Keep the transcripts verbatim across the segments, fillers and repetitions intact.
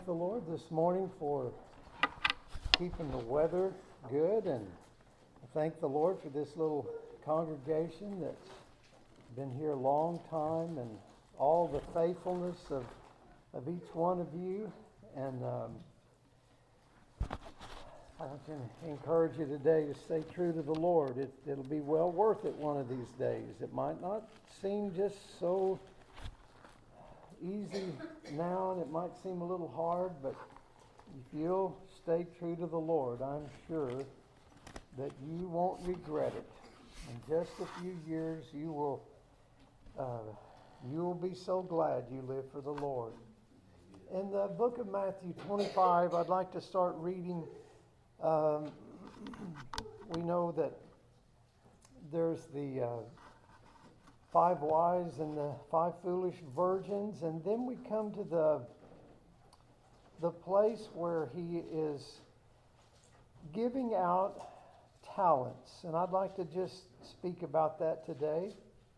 the Lord this morning for keeping the weather good, and I thank the Lord for this little congregation that's been here a long time and all the faithfulness of, of each one of you. And um, I want to encourage you today to stay true to the Lord. It, it'll be well worth it one of these days. It might not seem just so easy now, and it might seem a little hard, but if you'll stay true to the Lord, I'm sure that you won't regret it. In just a few years, you will uh, you will be so glad you live for the Lord. In the book of Matthew twenty-five, I'd like to start reading. Um, we know that there's the uh, five wise and the five foolish virgins, and then we come to the the place where he is giving out talents, and I'd like to just speak about that today.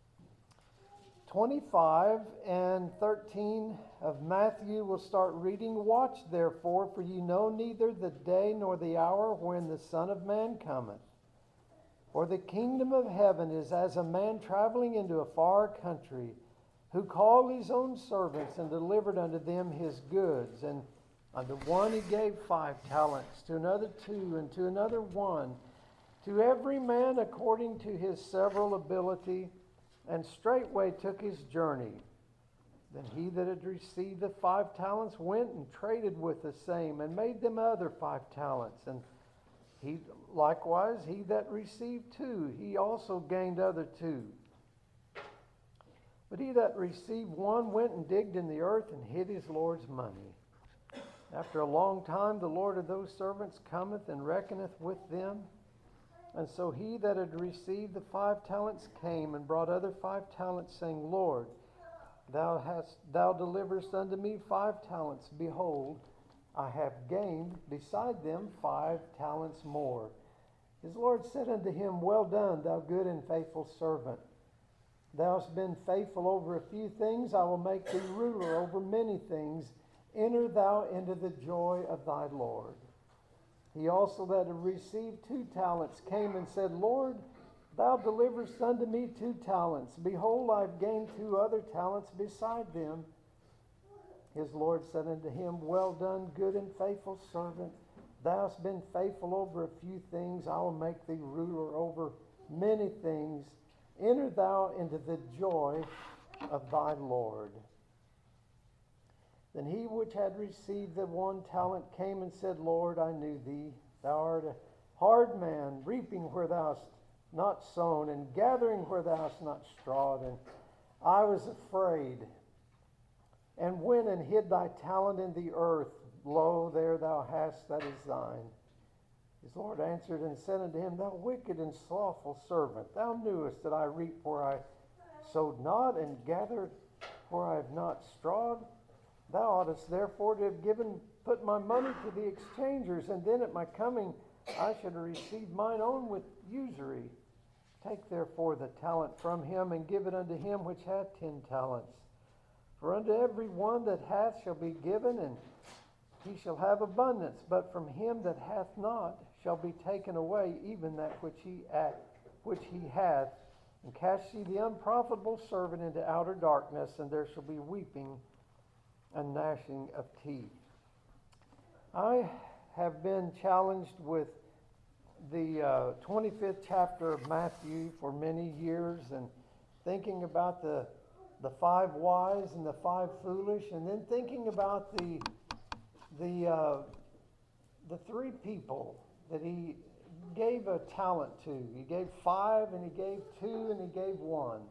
twenty-five and thirteen of Matthew, we'll start reading. Watch therefore, for you know neither the day nor the hour when the Son of Man cometh. For the kingdom of heaven is as a man traveling into a far country, who called his own servants and delivered unto them his goods. And unto one he gave five talents, to another two, and to another one, to every man according to his several ability. And straightway took his journey. Then he that had received the five talents went and traded with the same, and made them other five talents. And he likewise, he that received two, he also gained other two. But he that received one went and digged in the earth and hid his Lord's money. After a long time, the Lord of those servants cometh and reckoneth with them. And so he that had received the five talents came and brought other five talents, saying, Lord, thou hast thou deliverest unto me five talents. Behold, I have gained beside them five talents more. His Lord said unto him, Well done, thou good and faithful servant. Thou hast been faithful over a few things, I will make thee ruler over many things. Enter thou into the joy of thy Lord. He also that had received two talents came and said, Lord, thou deliverest unto me two talents. Behold, I have gained two other talents beside them. His Lord said unto him, Well done, good and faithful servant. Thou hast been faithful over a few things. I will make thee ruler over many things. Enter thou into the joy of thy Lord. Then he which had received the one talent came and said, Lord, I knew thee. Thou art a hard man, reaping where thou hast not sown, and gathering where thou hast not strawed. And I was afraid, and went and hid thy talent in the earth. Lo, there thou hast that is thine. His Lord answered and said unto him, Thou wicked and slothful servant, thou knewest that I reap where I sowed not, and gathered where I have not strawed. Thou oughtest therefore to have given, put my money to the exchangers, and then at my coming I should have received mine own with usury. Take therefore the talent from him, and give it unto him which hath ten talents. For unto every one that hath shall be given, and he shall have abundance. But from him that hath not shall be taken away even that which he at, which he hath. And cast ye the unprofitable servant into outer darkness, and there shall be weeping and gnashing of teeth. I have been challenged with the uh, twenty-fifth chapter of Matthew for many years, and thinking about the the five wise and the five foolish, and then thinking about the the uh, the three people that he gave a talent to. He gave five, and he gave two, and he gave one.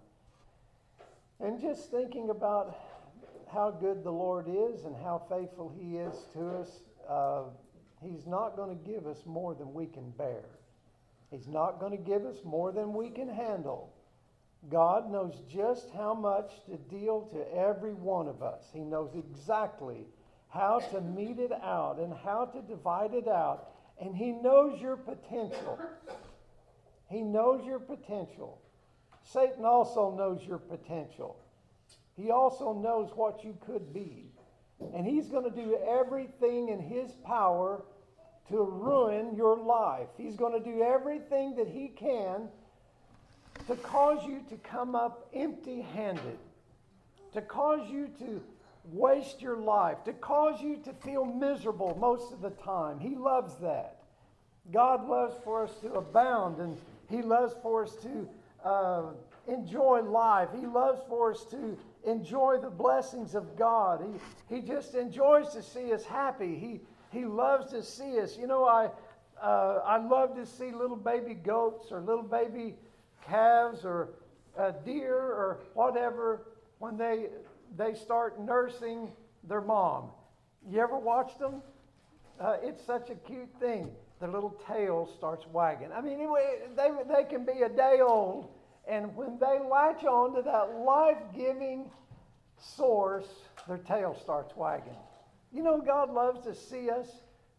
And just thinking about how good the Lord is and how faithful he is to us. Uh, he's not going to give us more than we can bear. He's not going to give us more than we can handle. God knows just how much to deal to every one of us. He knows exactly how to mete it out and how to divide it out. And he knows your potential. He knows your potential. Satan also knows your potential. He also knows what you could be. And he's going to do everything in his power to ruin your life. He's going to do everything that he can to cause you to come up empty-handed, to cause you to waste your life, to cause you to feel miserable most of the time. He loves that. God loves for us to abound, and he loves for us to uh, enjoy life. He loves for us to enjoy the blessings of God. He, he just enjoys to see us happy. He, he loves to see us. You know, I, uh, I love to see little baby goats or little baby calves or a deer or whatever when they they start nursing their mom. You ever watched them? Uh, it's such a cute thing. Their little tail starts wagging. I mean, anyway, they they can be a day old, and when they latch on to that life-giving source, their tail starts wagging. You know, God loves to see us.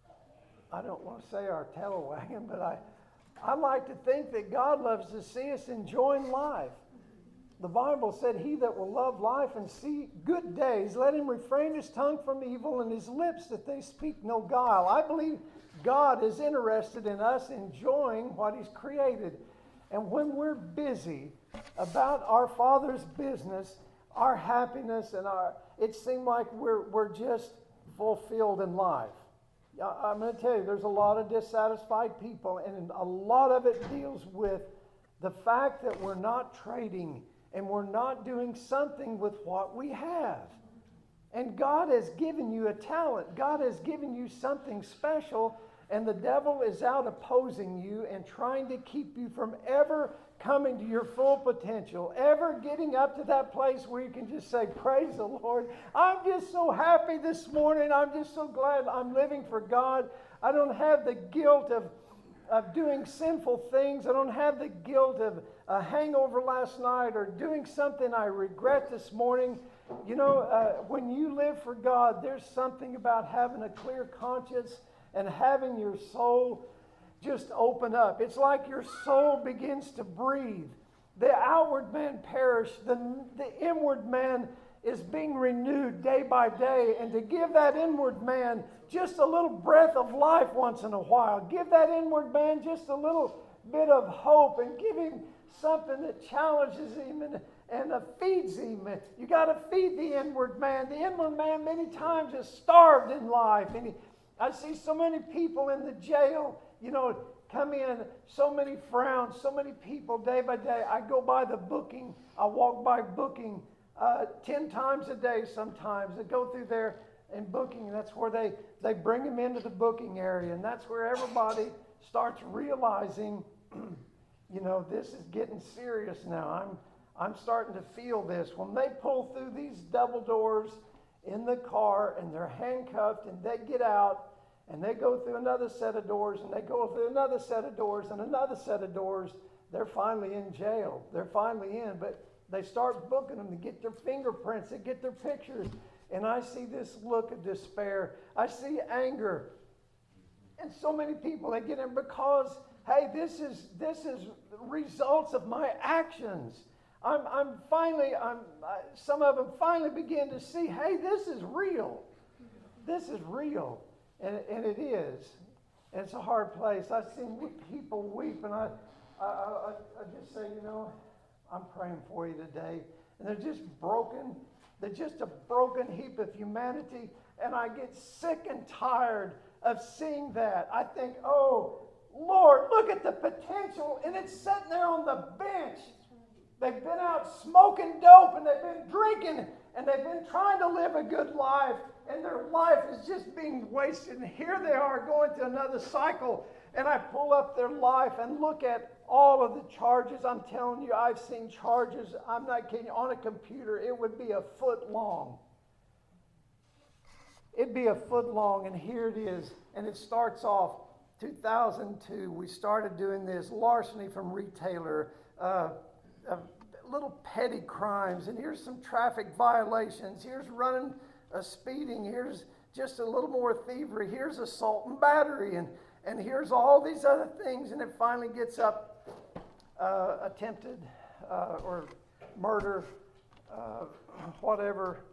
I don't want to say our tail wagging, but I. I like to think that God loves to see us enjoying life. The Bible said, he that will love life and see good days, let him refrain his tongue from evil and his lips that they speak no guile. I believe God is interested in us enjoying what he's created. And when we're busy about our Father's business, our happiness and our, it seems like we're, we're just fulfilled in life. I'm going to tell you, there's a lot of dissatisfied people, and a lot of it deals with the fact that we're not trading and we're not doing something with what we have. And God has given you a talent. God has given you something special, and the devil is out opposing you and trying to keep you from ever coming to your full potential, ever getting up to that place where you can just say, praise the Lord. I'm just so happy this morning. I'm just so glad I'm living for God. I don't have the guilt of, of doing sinful things. I don't have the guilt of a hangover last night or doing something I regret this morning. You know, uh, when you live for God, there's something about having a clear conscience and having your soul just open up. It's like your soul begins to breathe. The outward man perished. The, the inward man is being renewed day by day. And to give that inward man just a little breath of life once in a while. Give that inward man just a little bit of hope and give him something that challenges him and, and uh, feeds him. You got to feed the inward man. The inward man many times is starved in life. And he, I see so many people in the jail, you know, come in, so many frowns, so many people day by day. I go by the booking. I walk by booking uh, ten times a day sometimes. I go through there and booking. That's where they, they bring them into the booking area. And that's where everybody starts realizing, you know, this is getting serious now. I'm, I'm starting to feel this. When they pull through these double doors in the car and they're handcuffed and they get out, and they go through another set of doors, and they go through another set of doors, and another set of doors. They're finally in jail. They're finally in, but they start booking them to get their fingerprints, to get their pictures. And I see this look of despair. I see anger. And so many people, they get in because, hey, this is this is results of my actions. I'm I'm finally, I'm I, some of them finally begin to see, hey, this is real. This is real. And, and it is. And it's a hard place. I've seen people weep, and I, I, I, I just say, you know, I'm praying for you today. And they're just broken. They're just a broken heap of humanity. And I get sick and tired of seeing that. I think, oh, Lord, look at the potential. And it's sitting there on the bench. They've been out smoking dope, and they've been drinking, and they've been trying to live a good life. And their life is just being wasted. And here they are going to another cycle. And I pull up their life and look at all of the charges. I'm telling you, I've seen charges, I'm not kidding you, on a computer. It would be a foot long. It'd be a foot long, and here it is. And it starts off two thousand two. We started doing this. Larceny from retailer. Uh, uh, little petty crimes. And here's some traffic violations. Here's running... Uh, speeding, here's just a little more thievery, here's assault and battery, and, and here's all these other things, and it finally gets up uh, attempted uh, or murder, uh, whatever,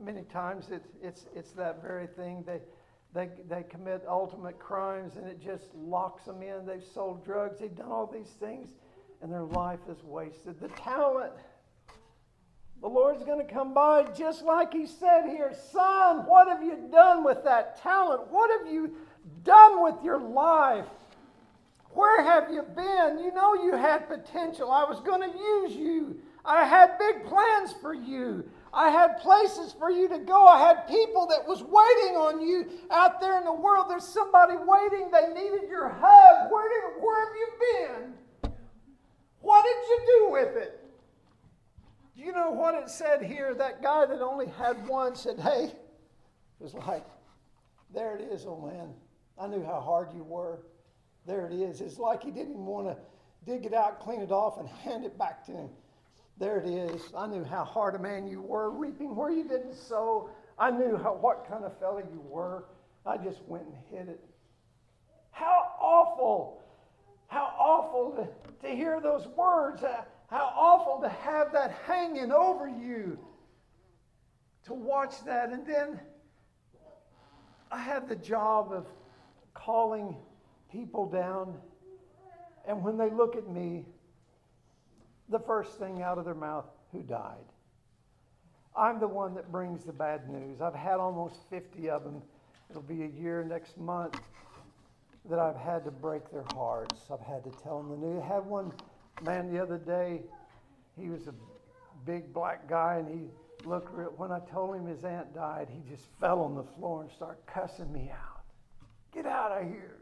many times it's it's it's that very thing. They they they commit ultimate crimes, and it just locks them in. They've sold drugs. They've done all these things, and their life is wasted. The talent. The Lord's going to come by just like He said here. Son, what have you done with that talent? What have you done with your life? Where have you been? You know you had potential. I was going to use you. I had big plans for you. I had places for you to go. I had people that was waiting on you out there in the world. There's somebody waiting. They needed your hug. Where did, where have you been? What did you do with it? Do you know what it said here? That guy that only had one said, hey, it was like, there it is, old man. I knew how hard you were. There it is. It's like he didn't even want to dig it out, clean it off, and hand it back to him. There it is. I knew how hard a man you were, reaping where you didn't sow. I knew how, what kind of fella you were. I just went and hid it. How awful. How awful to, to hear those words. How awful to have that hanging over you. To watch that. And then I had the job of calling people down. And when they look at me, the first thing out of their mouth, who died? I'm the one that brings the bad news. I've had almost fifty of them. It'll be a year next month that I've had to break their hearts. I've had to tell them the news. I had one man the other day, he was a big black guy, and he looked, when I told him his aunt died, he just fell on the floor and started cussing me out. Get out of here.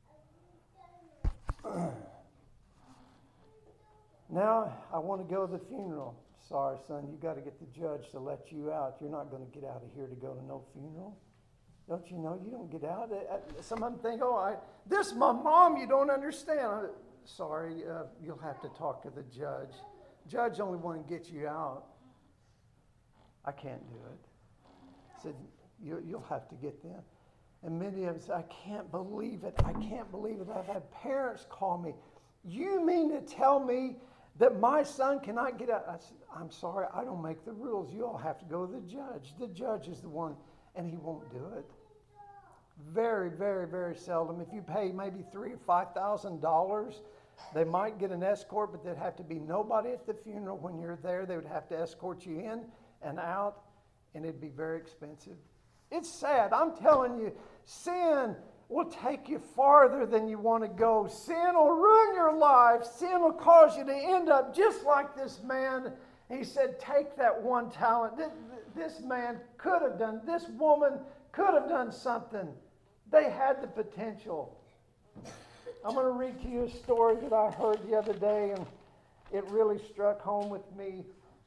Now I want to go to the funeral. Sorry, son, you got to get the judge to let you out. You're not going to get out of here to go to no funeral. Don't you know you don't get out? Some of them think, oh, I, this is my mom, you don't understand. Sorry, uh, you'll have to talk to the judge. Judge only want to get you out. I can't do it. I said, you, you'll have to get them. And many of us, I can't believe it. I can't believe it. I've had parents call me. You mean to tell me that my son cannot get out? I said, I'm sorry, I don't make the rules. You all have to go to the judge. The judge is the one, and he won't do it. Very, very, very seldom. If you pay maybe three or five thousand dollars, they might get an escort, but there'd have to be nobody at the funeral when you're there. They would have to escort you in and out, and it'd be very expensive. It's sad. I'm telling you, sin will take you farther than you want to go. Sin will ruin your life. Sin will cause you to end up just like this man. He said, take that one talent. This man could have done, this woman could have done something. They had the potential. I'm going to read to you a story that I heard the other day, and it really struck home with me.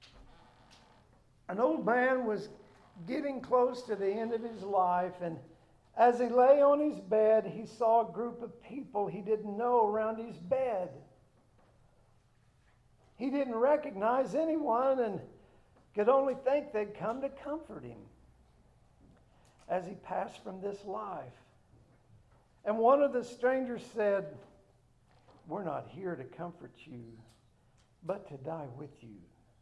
An old man was getting close to the end of his life, and as he lay on his bed, he saw a group of people he didn't know around his bed. He didn't recognize anyone and could only think they'd come to comfort him as he passed from this life. And one of the strangers said, we're not here to comfort you, but to die with you.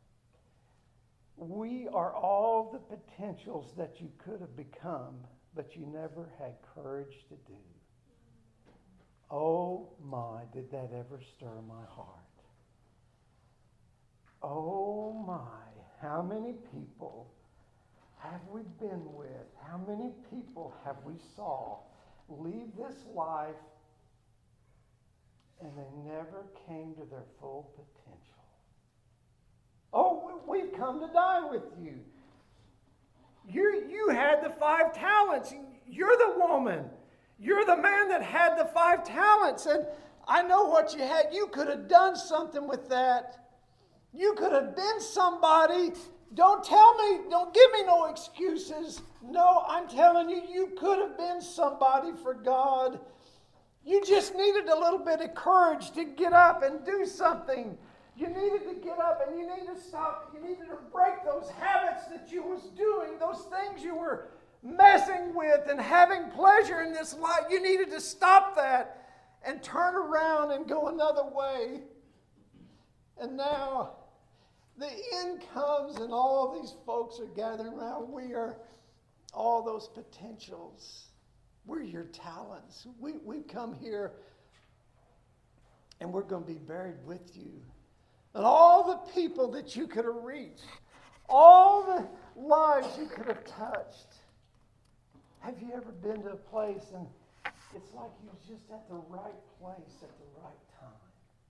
We are all the potentials that you could have become, but you never had courage to do. Oh my, did that ever stir my heart? Oh my, how many people have we been with? How many people have we saw leave this life and they never came to their full potential? Oh, we've come to die with you. You, you had the five talents. You're the woman. You're the man that had the five talents. And I know what you had. You could have done something with that. You could have been somebody. Don't tell me, don't give me no excuses. No, I'm telling you, you could have been somebody for God. You just needed a little bit of courage to get up and do something. You needed to get up and you needed to stop. You needed to break those habits that you was doing, those things you were messing with and having pleasure in this life. You needed to stop that and turn around and go another way. And now The end comes and all these folks are gathering around. We are all those potentials. We're your talents. We, we've come here and we're going to be buried with you. And all the people that you could have reached, all the lives you could have touched. Have you ever been to a place and it's like you was just at the right place at the right time?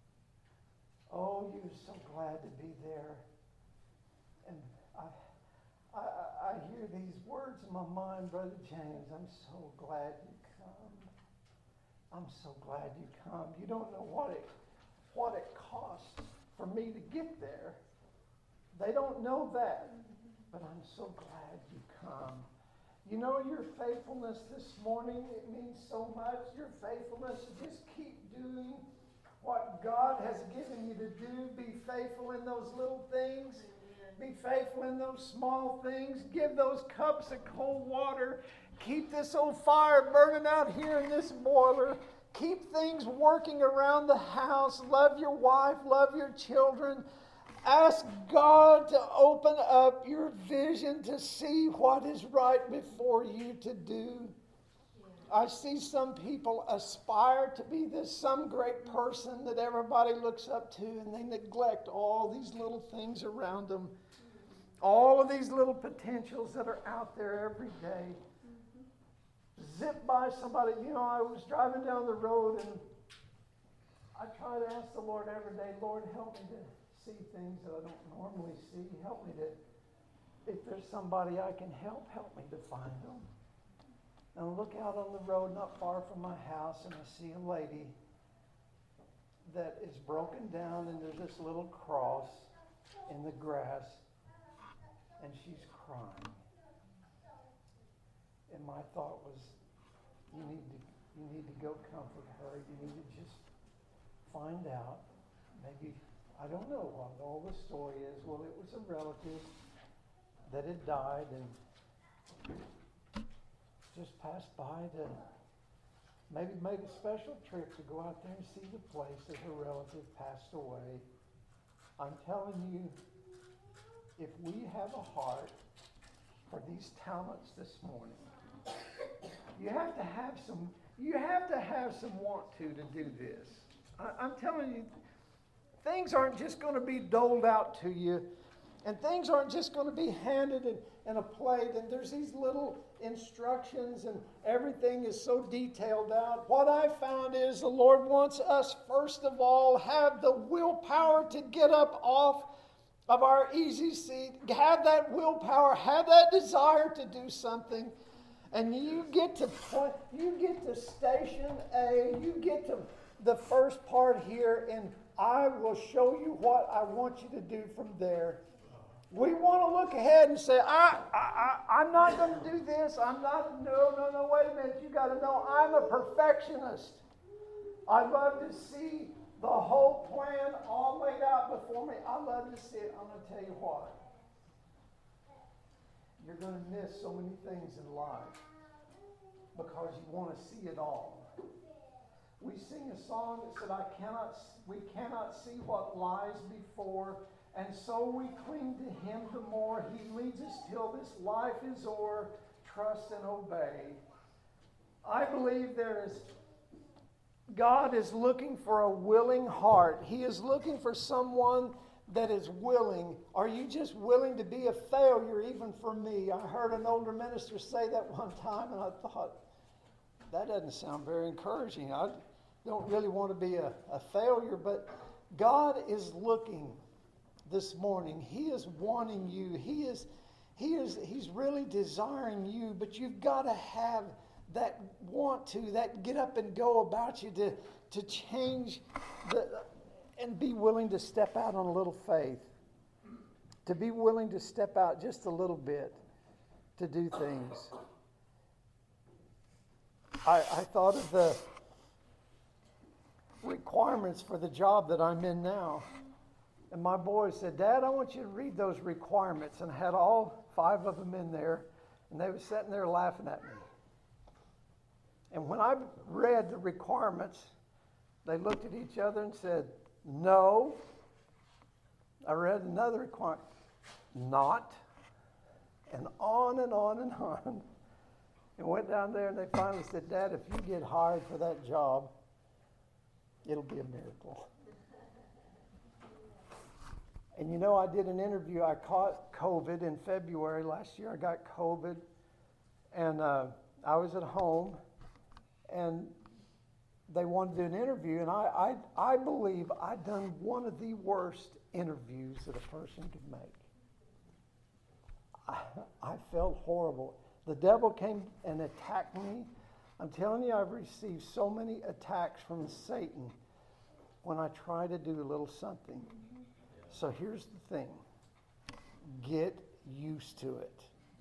Oh, you're so glad to be there. And I, I, I hear these words in my mind, Brother James, I'm so glad you come. I'm so glad you come. You don't know what it, what it costs for me to get there. They don't know that, but I'm so glad you come. You know, your faithfulness this morning, it means so much. Your faithfulness to just keep doing what God has given you to do. Be faithful in those little things. Be faithful in those small things. Give those cups of cold water. Keep this old fire burning out here in this boiler. Keep things working around the house. Love your wife. Love your children. Ask God to open up your vision to see what is right before you to do. I see some people aspire to be this some great person that everybody looks up to, and they neglect all these little things around them. All of these little potentials that are out there every day. Zip by somebody. You know, I was driving down the road, and I try to ask the Lord every day, Lord, help me to see things that I don't normally see. Help me to, if there's somebody I can help, help me to find them. And I look out on the road not far from my house, and I see a lady that is broken down, and there's this little cross in the grass, and she's crying. And my thought was, you need to you need to go comfort her. You need to just find out, maybe, I don't know what all the story is. Well, it was a relative that had died and just passed by to maybe make a special trip to go out there and see the place that her relative passed away. I'm telling you, if we have a heart for these talents this morning, you have to have some, you have to have some want to to do this. I, I'm telling you, things aren't just going to be doled out to you, and things aren't just going to be handed in, in a plate, and there's these little instructions, and everything is so detailed out. What I found is the Lord wants us, first of all, have the willpower to get up off of our easy seat, have that willpower, have that desire to do something, and you get to point, you get to station A, you get to the first part here, and I will show you what I want you to do from there. We want to look ahead and say, I, I, I, I'm not going to do this. I'm not, no, no, no, wait a minute. You got to know I'm a perfectionist. I love to see the whole plan all laid out before me. I love to see it. I'm going to tell you what. You're going to miss so many things in life because you want to see it all. We sing a song that said, I cannot, we cannot see what lies before, and so we cling to him the more. He leads us till this life is o'er. Trust and obey. I believe there is, God is looking for a willing heart. He is looking for someone that is willing. Are you just willing to be a failure even for me? I heard an older minister say that one time, and I thought, that doesn't sound very encouraging. I don't really want to be a, a failure, but God is looking this morning. He is wanting you. He is, he is, He's really desiring you, but you've got to have that want to, that get up and go about you to, to change the, and be willing to step out on a little faith. To be willing to step out just a little bit to do things. I, I thought of the requirements for the job that I'm in now. And my boy said, Dad, I want you to read those requirements. And I had all five of them in there. And they were sitting there laughing at me. And when I read the requirements, they looked at each other and said, no. I read another requirement. Not. And on and on and on. And went down there and they finally said, Dad, if you get hired for that job, it'll be a miracle. And you know, I did an interview. I caught COVID in February last year. I got COVID. And uh, I was at home. And they wanted to do an interview. And I, I, I believe I'd done one of the worst interviews that a person could make. I, I felt horrible. The devil came and attacked me. I'm telling you, I've received so many attacks from Satan when I try to do a little something. So here's the thing. Get used to it.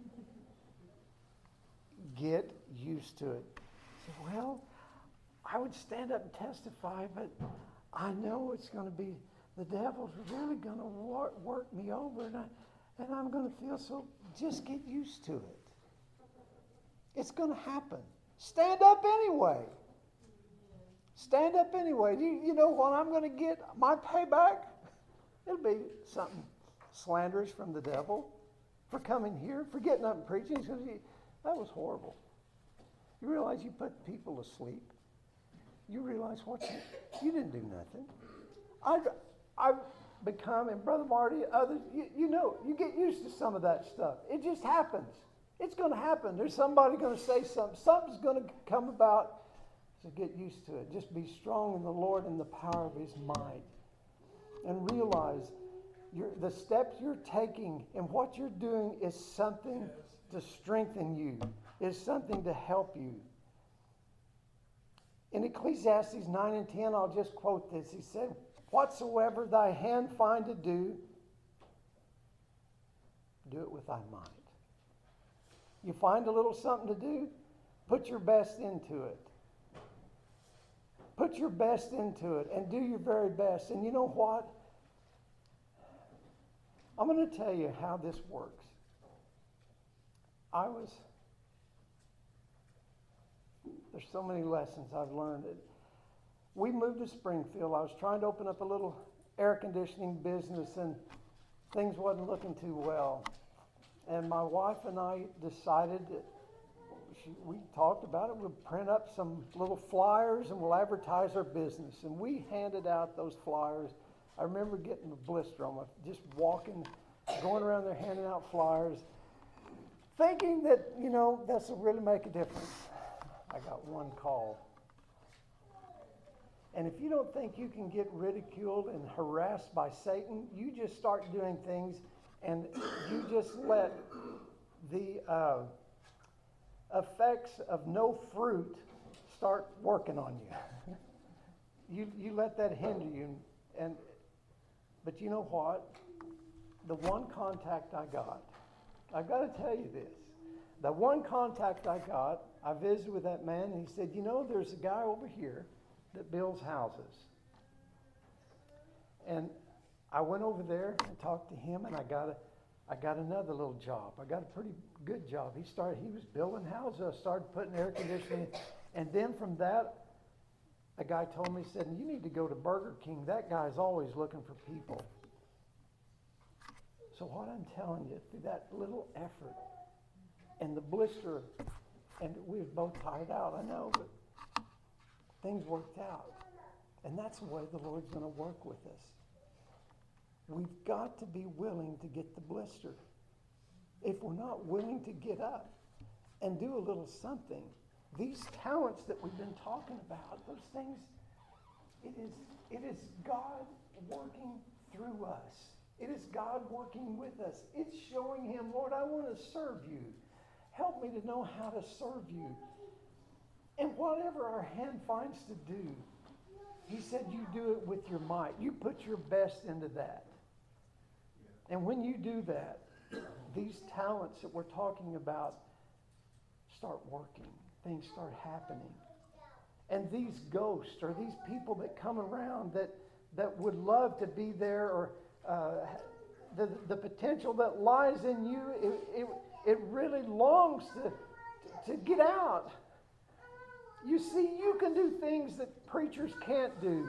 Get used to it. So, well, I would stand up and testify, but I know it's going to be, the devil's really going to work, work me over, and, I, and I'm going to feel so, just get used to it. It's going to happen. Stand up anyway. Stand up anyway. You, you know what I'm going to get? My payback? It'll be something slanderous from the devil for coming here, for getting up and preaching. That was horrible. You realize you put people to sleep? You realize what you, you didn't do nothing. I've, I've become, and Brother Marty, others, you, you know, you get used to some of that stuff. It just happens. It's going to happen. There's somebody going to say something. Something's going to come about. So get used to it. Just be strong in the Lord and the power of His might. And realize you're, the steps you're taking and what you're doing is something to strengthen you, is something to help you. In Ecclesiastes nine and ten, I'll just quote this. He said, whatsoever thy hand find to do, do it with thy might. You find a little something to do, put your best into it. Put your best into it and do your very best. And you know what? I'm going to tell you how this works. I was, there's so many lessons I've learned. We moved to Springfield. I was trying to open up a little air conditioning business and things wasn't looking too well. And my wife and I decided that she, we talked about it. We'll print up some little flyers and we'll advertise our business. And we handed out those flyers. I remember getting a blister on my, just walking, going around there handing out flyers, thinking that, you know, this will really make a difference. I got one call. And if you don't think you can get ridiculed and harassed by Satan, you just start doing things and you just let the uh, effects of no fruit start working on you. you you let that hinder you. And but you know what? The one contact I got, I've got to tell you this. The one contact I got, I visited with that man and he said, you know, there's a guy over here that builds houses. And I went over there and talked to him, and I got a, I got another little job. I got a pretty good job. He started, he was building houses. I started putting air conditioning, and then from that, a guy told me, he said, you need to go to Burger King. That guy's always looking for people. So what I'm telling you, through that little effort, and the blister, and we were both tired out, I know, but things worked out. And that's the way the Lord's going to work with us. We've got to be willing to get the blister. If we're not willing to get up and do a little something, these talents that we've been talking about, those things, it is, it is God working through us. It is God working with us. It's showing Him, Lord, I want to serve you. Help me to know how to serve you. And whatever our hand finds to do, He said you do it with your might. You put your best into that. And when you do that, these talents that we're talking about start working. Things start happening. And these ghosts or these people that come around that, that would love to be there, or uh, the, the potential that lies in you, it, it, it really longs to, to get out. You see, you can do things that preachers can't do.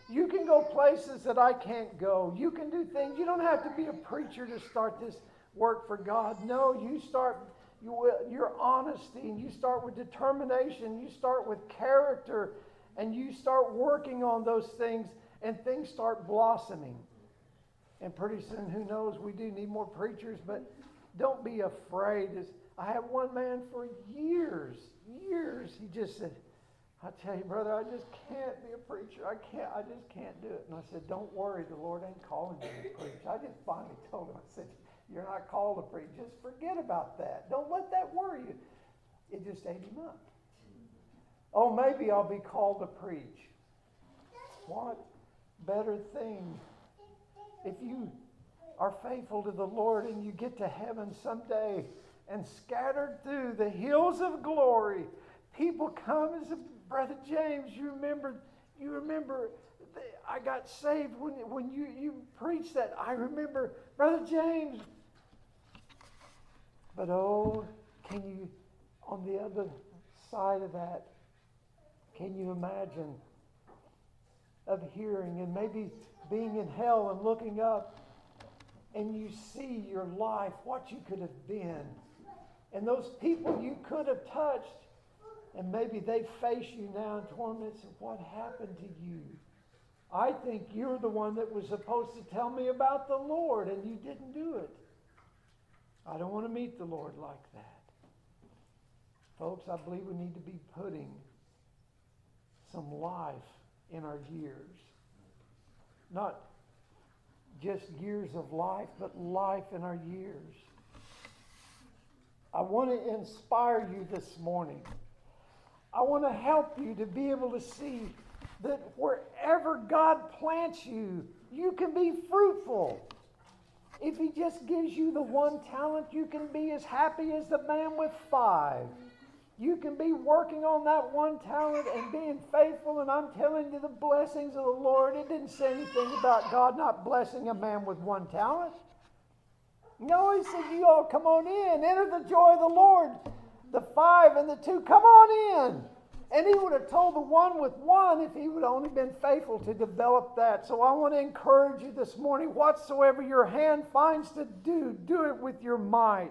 You can go places that I can't go. You can do things. You don't have to be a preacher to start this work for God. No, you start you, your honesty, and you start with determination. You start with character, and you start working on those things, and things start blossoming. And pretty soon, who knows, we do need more preachers, but don't be afraid. I had one man for years, years, he just said, I tell you, brother, I just can't be a preacher. I can't, I just can't do it. And I said, don't worry, the Lord ain't calling you to preach. I just finally told him, I said, you're not called to preach. Just forget about that. Don't let that worry you. It just ate him up. Oh, maybe I'll be called to preach. What better thing if you are faithful to the Lord and you get to heaven someday, and scattered through the hills of glory, people come and say, Brother James, you remember, you remember, I got saved when, when you, you preached that. I remember, Brother James. But oh, can you, on the other side of that, can you imagine of hearing and maybe being in hell and looking up, and you see your life, what you could have been, and those people you could have touched, and maybe they face you now in torment. And what happened to you? I think you're the one that was supposed to tell me about the Lord, and you didn't do it. I don't want to meet the Lord like that. Folks, I believe we need to be putting some life in our years. Not just years of life, but life in our years. I want to inspire you this morning. I want to help you to be able to see that wherever God plants you, you can be fruitful. If He just gives you the one talent, you can be as happy as the man with five. You can be working on that one talent and being faithful, and I'm telling you the blessings of the Lord. It didn't say anything about God not blessing a man with one talent. No, He said, you all come on in, enter the joy of the Lord. The five and the two, come on in. And He would have told the one with one if he would have only been faithful to develop that. So I want to encourage you this morning, whatsoever your hand finds to do, do it with your might.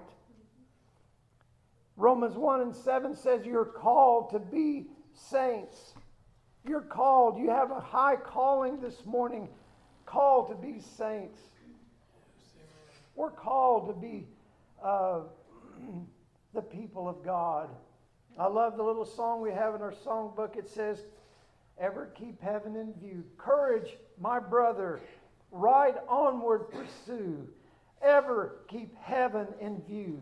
Romans one and seven says you're called to be saints. You're called. You have a high calling this morning, called to be saints. We're called to be uh, the people of God. I love the little song we have in our songbook. It says, ever keep heaven in view. Courage, my brother, ride onward, pursue. Ever keep heaven in view.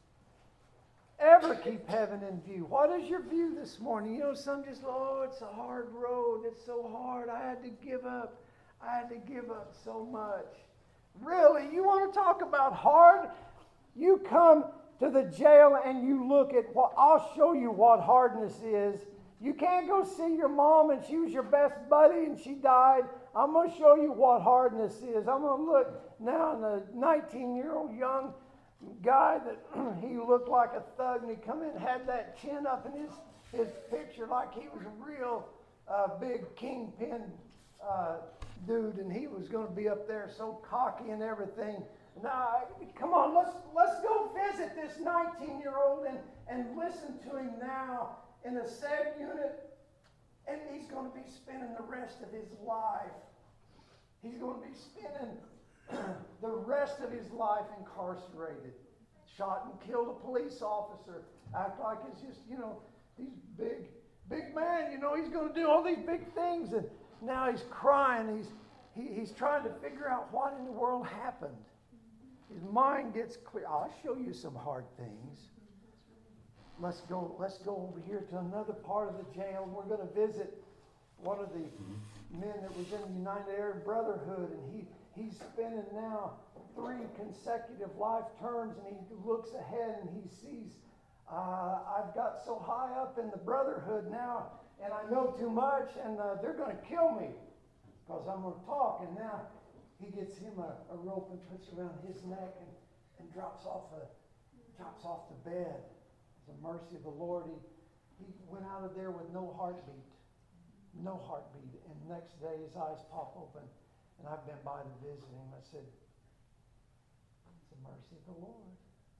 Ever keep heaven in view. What is your view this morning? You know, some just, oh, it's a hard road. It's so hard. I had to give up. I had to give up so much. Really? You want to talk about hard? You come to the jail and you look at what, I'll show you what hardness is. You can't go see your mom and she was your best buddy and she died. I'm going to show you what hardness is. I'm going to look now in a nineteen-year-old young guy that he looked like a thug, and he come in and had that chin up in his, his picture like he was a real uh, big kingpin uh, dude, and he was going to be up there so cocky and everything. Now, come on, let's let's go visit this nineteen-year-old and, and listen to him now in a seg unit, and he's going to be spending the rest of his life. He's going to be spending the rest of his life incarcerated. Shot and killed a police officer. Act like it's just, you know, he's big, big man, you know, he's going to do all these big things. And now he's crying. He's he, he's trying to figure out what in the world happened. His mind gets clear. I'll show you some hard things. Let's go, let's go over here to another part of the jail. We're going to visit one of the men that was in the United Arab Brotherhood, and he He's spending now three consecutive life terms, and he looks ahead and he sees, uh, I've got so high up in the Brotherhood now, and I know too much, and uh, they're going to kill me because I'm going to talk. And now he gets him a, a rope and puts it around his neck and, and drops off a, drops off the bed. It's the mercy of the Lord. He, he went out of there with no heartbeat. no heartbeat. And the next day his eyes pop open, and I've been by to visit him. I said, it's the mercy of the Lord.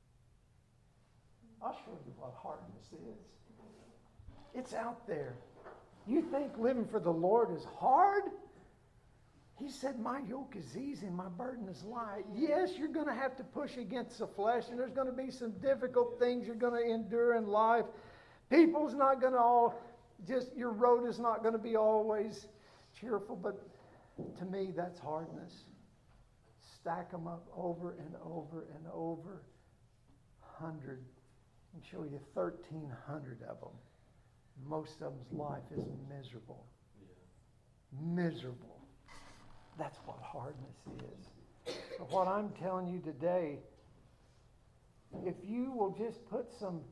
I'll show you what hardness is. It's out there. You think living for the Lord is hard? He said, my yoke is easy and my burden is light. Yes, you're going to have to push against the flesh, and there's going to be some difficult things you're going to endure in life. People's not going to all, just your road is not going to be always cheerful, but to me, that's hardness. Stack them up over and over and over. Hundred, and show you thirteen hundred of them. Most of them's life is miserable. Yeah. Miserable. That's what hardness is. But what I'm telling you today, if you will just put some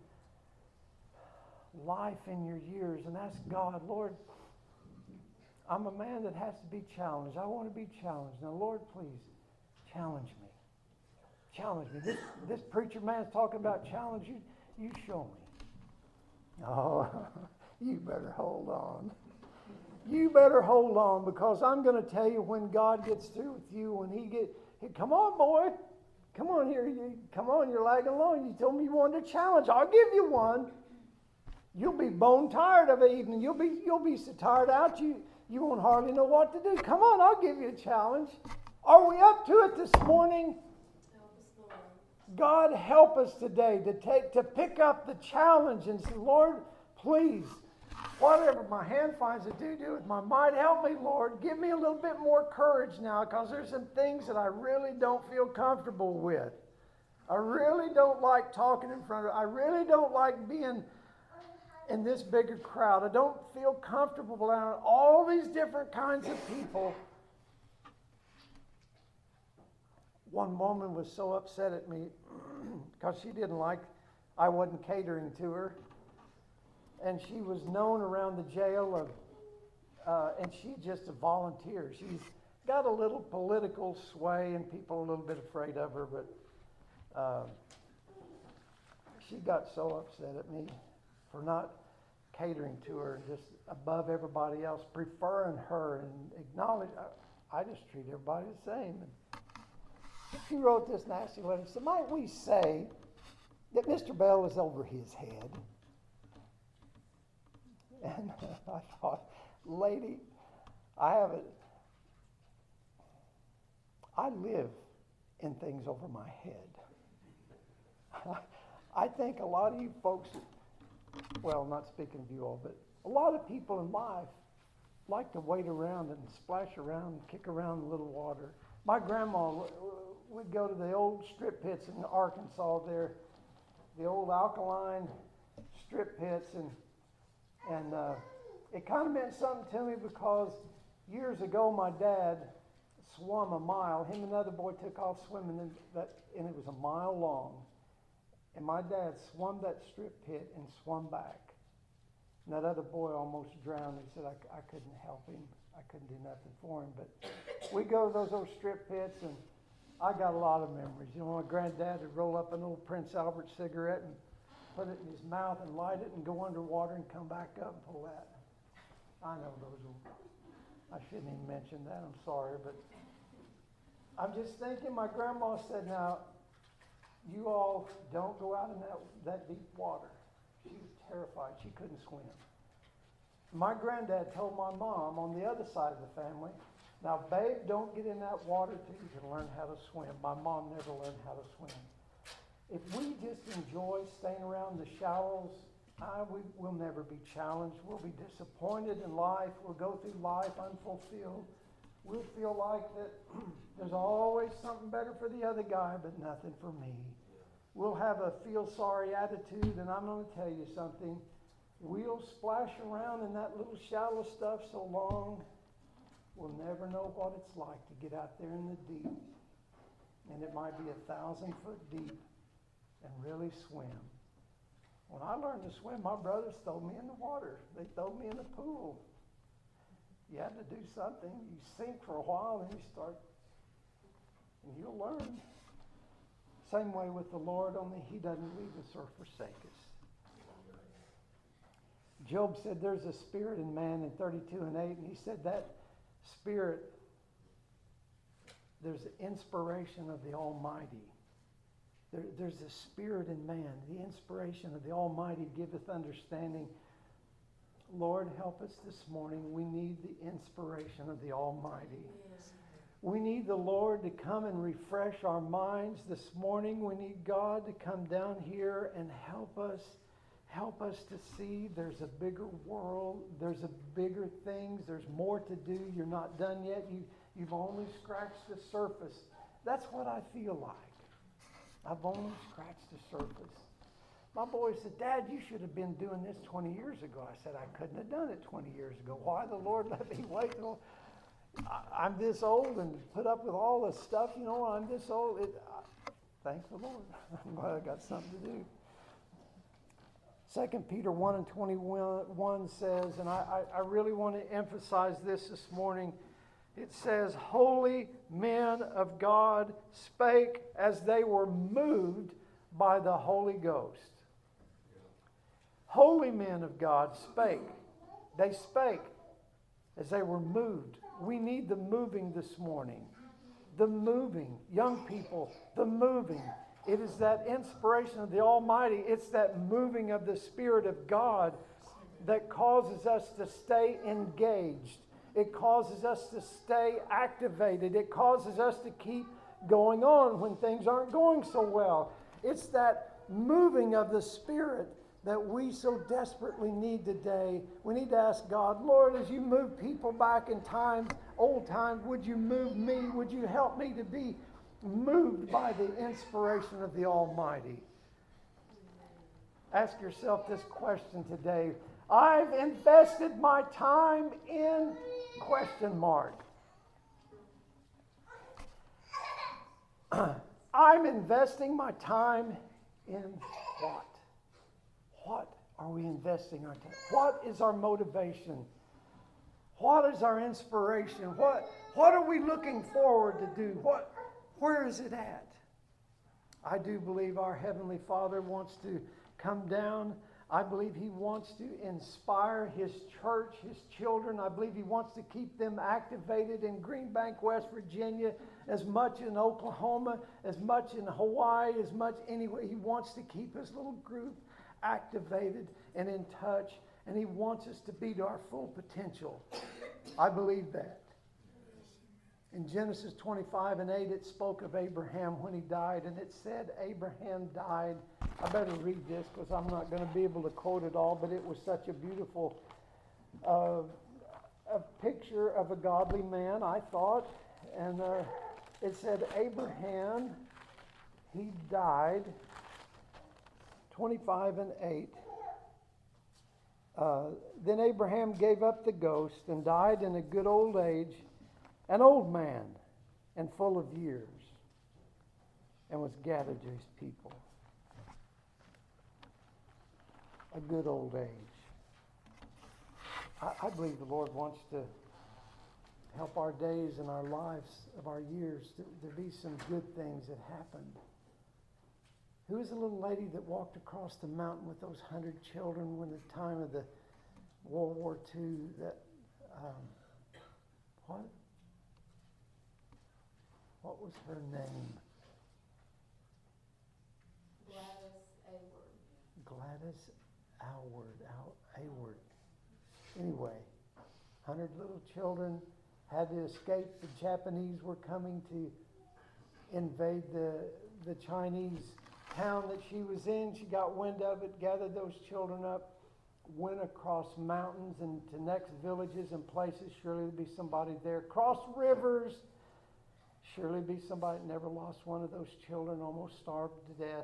life in your years and ask God, Lord, I'm a man that has to be challenged. I want to be challenged. Now, Lord, please, challenge me. Challenge me. This, this preacher man's talking about challenge. You, you show me. Oh, you better hold on. You better hold on, because I'm going to tell you, when God gets through with you, when he get, he, come on, boy. Come on here. You, come on, you're lagging along. You told me you wanted a challenge. I'll give you one. You'll be bone tired of it evening. You'll be, you'll be so tired out, you, you won't hardly know what to do. Come on, I'll give you a challenge. Are we up to it this morning? God, help us today to take to pick up the challenge and say, Lord, please, whatever my hand finds to do, do with my mind. Help me, Lord. Give me a little bit more courage now, because there's some things that I really don't feel comfortable with. I really don't like talking in front of, I really don't like being in this bigger crowd. I don't feel comfortable around all these different kinds of people. One woman was so upset at me because she didn't like, I wasn't catering to her. And she was known around the jail of, uh, and she's just a volunteer. She's got a little political sway, and people are a little bit afraid of her, but uh, she got so upset at me for not catering to her, and just above everybody else, preferring her and acknowledge. I, I just treat everybody the same. And she wrote this nasty letter. So might we say that Mister Bell is over his head? And I thought, lady, I have a, I live in things over my head. I think a lot of you folks, well, not speaking of you all, but a lot of people in life like to wade around and splash around and kick around in little water. My grandma would go to the old strip pits in Arkansas there, the old alkaline strip pits, and And uh, it kind of meant something to me, because years ago my dad swam a mile. Him and another boy took off swimming, and, that, and it was a mile long. And my dad swam that strip pit and swam back. And that other boy almost drowned. He said, I, I couldn't help him. I couldn't do nothing for him. But we go to those old strip pits, and I got a lot of memories. You know, my granddad would roll up an old Prince Albert cigarette and put it in his mouth and light it and go underwater and come back up and pull that. I know those will, I shouldn't even mention that, I'm sorry, but I'm just thinking, my grandma said, now, you all don't go out in that, that deep water. She was terrified, she couldn't swim. My granddad told my mom on the other side of the family, now babe, don't get in that water till you can learn how to swim. My mom never learned how to swim. If we just enjoy staying around the shallows, uh, we will never be challenged. We'll be disappointed in life. We'll go through life unfulfilled. We'll feel like that there's always something better for the other guy, but nothing for me. We'll have a feel sorry attitude, and I'm going to tell you something. We'll splash around in that little shallow stuff so long, we'll never know what it's like to get out there in the deep. And it might be a thousand foot deep. And really swim. When I learned to swim, my brothers threw me in the water. They threw me in the pool. You had to do something. You sink for a while, and you start, and you'll learn. Same way with the Lord, only He doesn't leave us or forsake us. Job said there's a spirit in man in thirty-two and eight, and he said that spirit, there's the inspiration of the Almighty. There, there's a spirit in man. The inspiration of the Almighty giveth understanding. Lord, help us this morning. We need the inspiration of the Almighty. Yes. We need the Lord to come and refresh our minds this morning. We need God to come down here and help us. Help us to see there's a bigger world. There's a bigger things. There's more to do. You're not done yet. You, you've only scratched the surface. That's what I feel like. I've only scratched the surface. My boy said, Dad, you should have been doing this twenty years ago. I said, I couldn't have done it twenty years ago. Why the Lord let me wait till I, I'm this old and put up with all this stuff? You know, I'm this old. It, I, thank the Lord. I'm glad I got something to do. Second Peter one and twenty-one says, and I, I, I really want to emphasize this this morning. It says, holy men of God spake as they were moved by the Holy Ghost. Holy men of God spake. They spake as they were moved. We need the moving this morning. The moving. Young people, the moving. It is that inspiration of the Almighty. It's that moving of the Spirit of God that causes us to stay engaged. It causes us to stay activated. It causes us to keep going on when things aren't going so well. It's that moving of the Spirit that we so desperately need today. We need to ask God, Lord, as you move people back in time, old times, would you move me? Would you help me to be moved by the inspiration of the Almighty? Ask yourself this question today. I've invested my time in question mark. I'm investing my time in what? What are we investing our time? What is our motivation? What is our inspiration? What, what are we looking forward to do? What, where is it at? I do believe our Heavenly Father wants to come down. I believe He wants to inspire His church, His children. I believe He wants to keep them activated in Green Bank, West Virginia, as much in Oklahoma, as much in Hawaii, as much anywhere. He wants to keep His little group activated and in touch, and He wants us to be to our full potential. I believe that. In Genesis twenty-five and eight, it spoke of Abraham when he died, and it said Abraham died. I better read this because I'm not going to be able to quote it all, but it was such a beautiful uh, a picture of a godly man, I thought. And uh, it said Abraham, he died, twenty-five and eight. Uh, then Abraham gave up the ghost and died in a good old age, an old man and full of years, and was gathered to his people. A good old age. I, I believe the Lord wants to help our days and our lives of our years to, to be some good things that happened. Who was the little lady that walked across the mountain with those hundred children when the time of the World War Two? That um, what? What was her name? Gladys Aylward. Gladys Aylward. Aylward. Anyway, hundred little children had to escape. The Japanese were coming to invade the the Chinese town that she was in. She got wind of it, gathered those children up, went across mountains and to next villages and places. Surely there'd be somebody there. Crossed rivers. Surely be somebody that never lost one of those children, almost starved to death.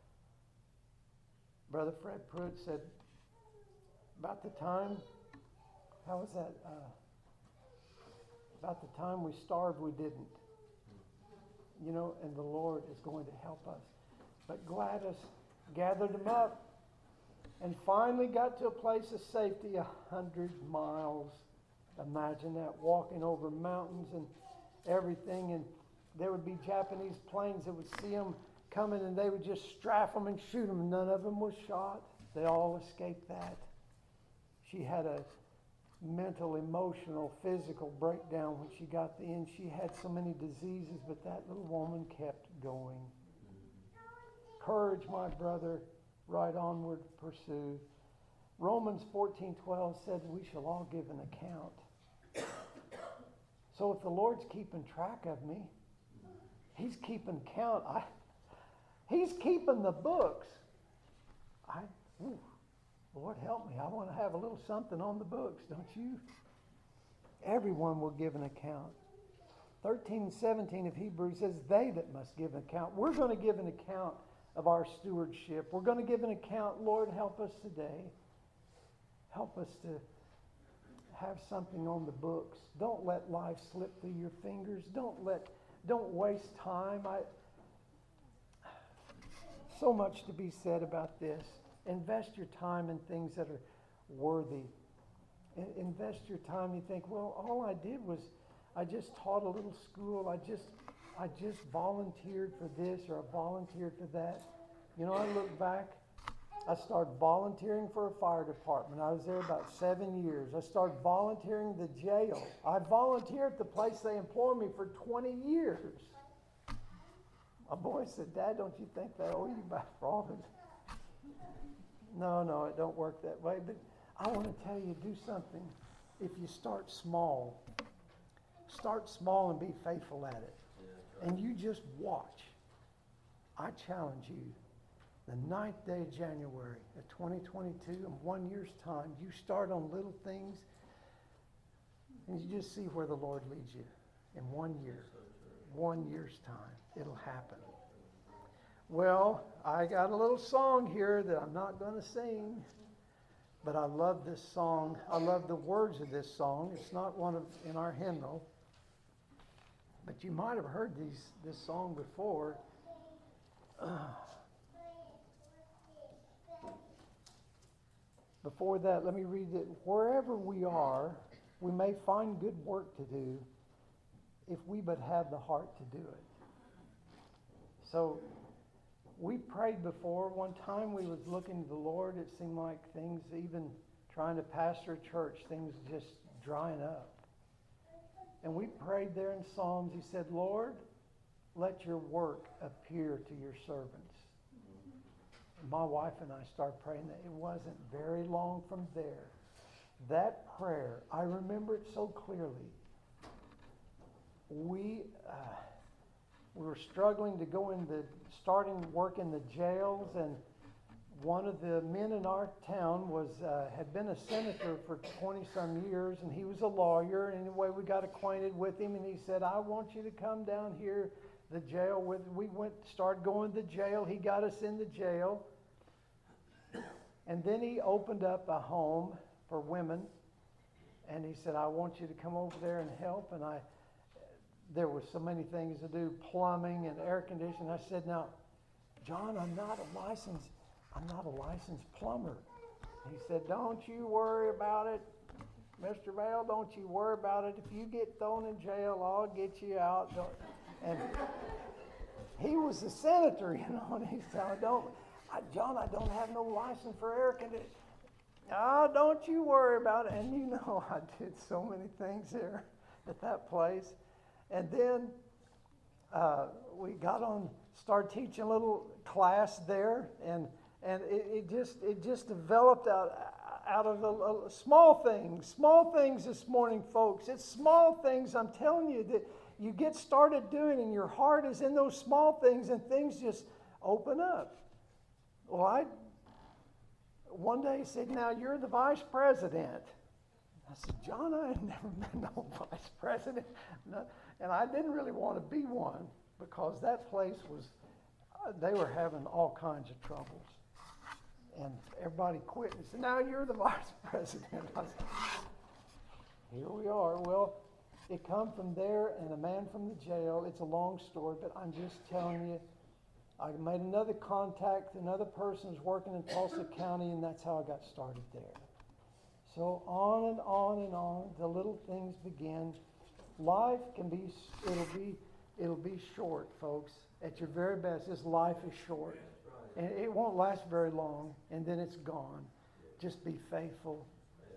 Brother Fred Pruitt said, about the time, how was that? Uh, about the time we starved, we didn't. You know, and the Lord is going to help us. But Gladys gathered them up and finally got to a place of safety, a hundred miles. Imagine that, walking over mountains and everything, and there would be Japanese planes that would see them coming and they would just strafe them and shoot them. None of them was shot. They all escaped that. She had a mental, emotional, physical breakdown when she got the end. She had so many diseases, but that little woman kept going. Courage, my brother, right onward pursue. Romans fourteen twelve said we shall all give an account. So if the Lord's keeping track of me, He's keeping count. I, he's keeping the books. I, ooh, Lord help me. I want to have a little something on the books, don't you? Everyone will give an account. thirteen and seventeen of Hebrews says they that must give an account. We're going to give an account of our stewardship. We're going to give an account. Lord, help us today. Help us to have something on the books. Don't let life slip through your fingers. Don't let, don't waste time. I, so much to be said about this. Invest your time in things that are worthy. Invest your time. You think, well, all I did was I just taught a little school. I just I just volunteered for this or I volunteered for that. You know, I look back, I started volunteering for a fire department. I was there about seven years. I started volunteering at the jail. I volunteered at the place they employed me for twenty years. My boy said, Dad, don't you think they owe you back for all this? No, no, it don't work that way. But I want to tell you, do something. If you start small, start small and be faithful at it. And you just watch. I challenge you, the ninth day of January of twenty twenty-two, in one year's time, you start on little things, and you just see where the Lord leads you. In one year, one year's time, it'll happen. Well, I got a little song here that I'm not going to sing, but I love this song. I love the words of this song. It's not one of in our hymnal, but you might have heard these this song before. Uh, before that, let me read it. Wherever we are, we may find good work to do if we but have the heart to do it. So we prayed before. One time we was looking to the Lord. It seemed like things, even trying to pastor a church, things just drying up. And we prayed there in Psalms. He said, Lord, let your work appear to your servants. And my wife and I started praying that. It wasn't very long from there. That prayer, I remember it so clearly. We uh, we were struggling to go in the, starting work in the jails, and one of the men in our town was uh, had been a senator for twenty-some years, and he was a lawyer. And anyway, we got acquainted with him, and he said, I want you to come down here, the jail. With We went, started going to the jail. He got us in the jail. And then he opened up a home for women, and he said, I want you to come over there and help. And I, there were so many things to do, plumbing and air conditioning. I said, now, John, I'm not a licensed I'm not a licensed plumber. He said, don't you worry about it, Mister Vale, don't you worry about it. If you get thrown in jail, I'll get you out. Don't. And he was a senator, you know, and he said, I don't, I, John, I don't have no license for air conditioning. Oh, don't you worry about it. And you know, I did so many things there at that place. And then uh, we got on, started teaching a little class there, and And it, it just it just developed out out of a, a small things, small things this morning, folks. It's small things, I'm telling you, that you get started doing, and your heart is in those small things, and things just open up. Well, I one day said, now you're the vice president. I said, John, I had never been no vice president. No, and I didn't really want to be one, because that place was, uh, they were having all kinds of troubles. And everybody quit and said, now you're the vice president. I said, here we are. Well, it come from there, and a man from the jail. It's a long story, but I'm just telling you, I made another contact. Another person was working in Tulsa County, and that's how I got started there. So on and on and on, the little things begin. Life can be, it'll be, it'll be short, folks. At your very best, this life is short. And it won't last very long, and then it's gone. Just be faithful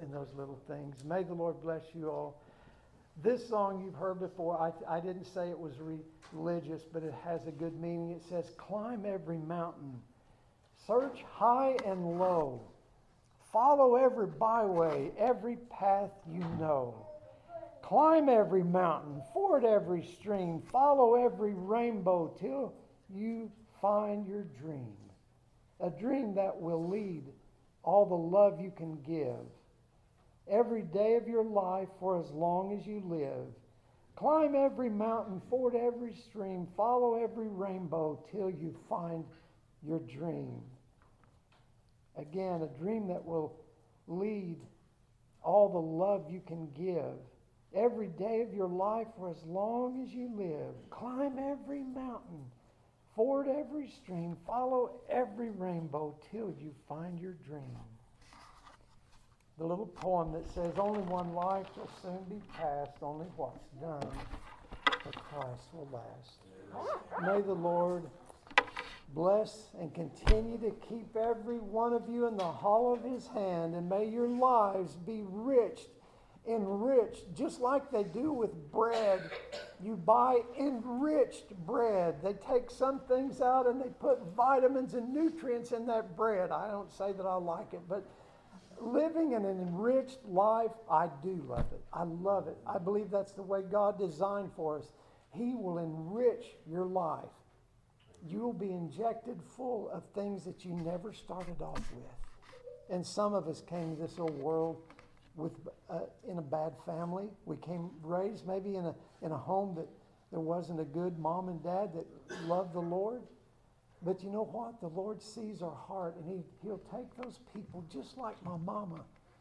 in those little things. May the Lord bless you all. This song you've heard before. I, I didn't say it was religious, but it has a good meaning. It says, climb every mountain, search high and low, follow every byway, every path you know. Climb every mountain, ford every stream, follow every rainbow till you find your dream. A dream that will lead all the love you can give. Every day of your life for as long as you live. Climb every mountain, ford every stream, follow every rainbow till you find your dream. Again, a dream that will lead all the love you can give. Every day of your life for as long as you live. Climb every mountain, ford every stream, follow every rainbow till you find your dream. The little poem that says, only one life will soon be past, only what's done for Christ will last. May the Lord bless and continue to keep every one of you in the hollow of his hand, and may your lives be rich, enriched, just like they do with bread. You buy enriched bread. They take some things out and they put vitamins and nutrients in that bread. I don't say that I like it, but living in an enriched life, I do love it. I love it. I believe that's the way God designed for us. He will enrich your life. You'll be injected full of things that you never started off with. And some of us came to this old world with uh, in a bad family. We came raised maybe in a in a home that there wasn't a good mom and dad that loved the Lord. But you know what? The Lord sees our heart, and he, he'll take those people just like my mama.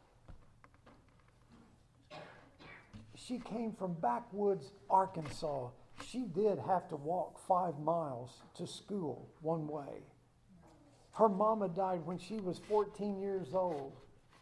She came from backwoods Arkansas. She did have to walk five miles to school one way. Her mama died when she was fourteen years old.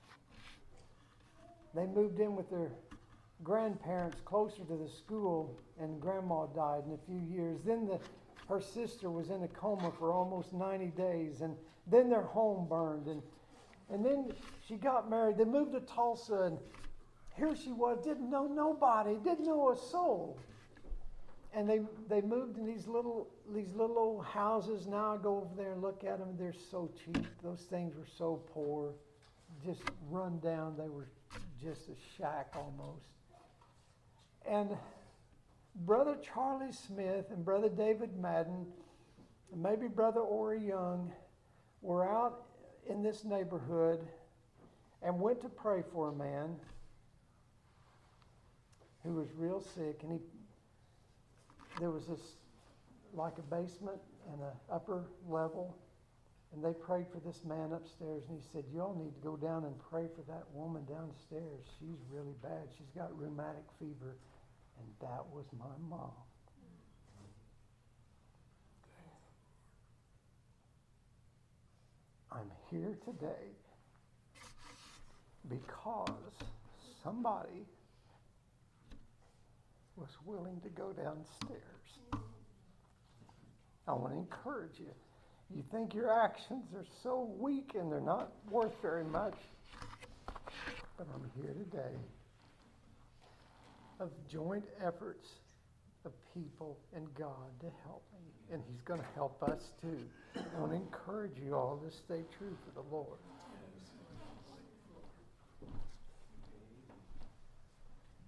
They moved in with their grandparents closer to the school, and grandma died in a few years. Then the, her sister was in a coma for almost ninety days, and then their home burned. And, and then she got married. They moved to Tulsa, and here she was, didn't know nobody, didn't know a soul. And they they moved in these little these little old houses. Now I go over there and look at them. They're so cheap. Those things were so poor, just run down. They were just a shack almost. And Brother Charlie Smith and Brother David Madden, and maybe Brother Ori Young, were out in this neighborhood and went to pray for a man who was real sick, and he there was this like a basement and an upper level, and they prayed for this man upstairs, and he said, y'all need to go down and pray for that woman downstairs. She's really bad. She's got rheumatic fever. And that was my mom. I'm here today because somebody was willing to go downstairs. I want to encourage you. You think your actions are so weak and they're not worth very much, but I'm here today of joint efforts of people and God to help me. And he's going to help us too. I want to encourage you all to stay true for the Lord.